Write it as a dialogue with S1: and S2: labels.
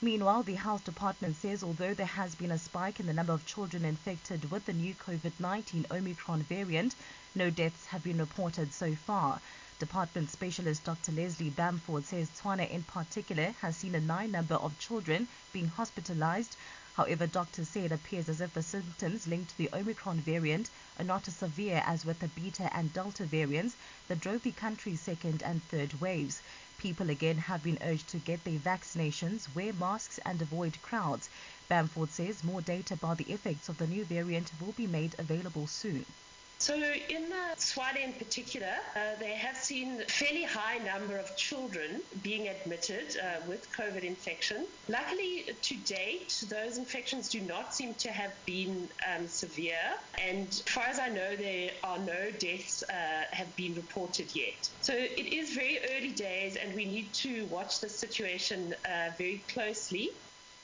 S1: Meanwhile, the health department says although there has been a spike in the number of children infected with the new COVID-19 Omicron variant, no deaths have been reported so far. Department specialist Dr. Leslie Bamford says Tshwane in particular has seen a high number of children being hospitalized. However, doctors say it appears as if the symptoms linked to the Omicron variant are not as severe as with the Beta and Delta variants that drove the country's second and third waves. People again have been urged to get their vaccinations, wear masks and avoid crowds. Bamford says more data about the effects of the new variant will be made available soon.
S2: So in Tshwane in particular, they have seen a fairly high number of children being admitted with COVID infection. Luckily, to date, those infections do not seem to have been severe. And as far as I know, there are no deaths have been reported yet. So it is very early days and we need to watch the situation very closely.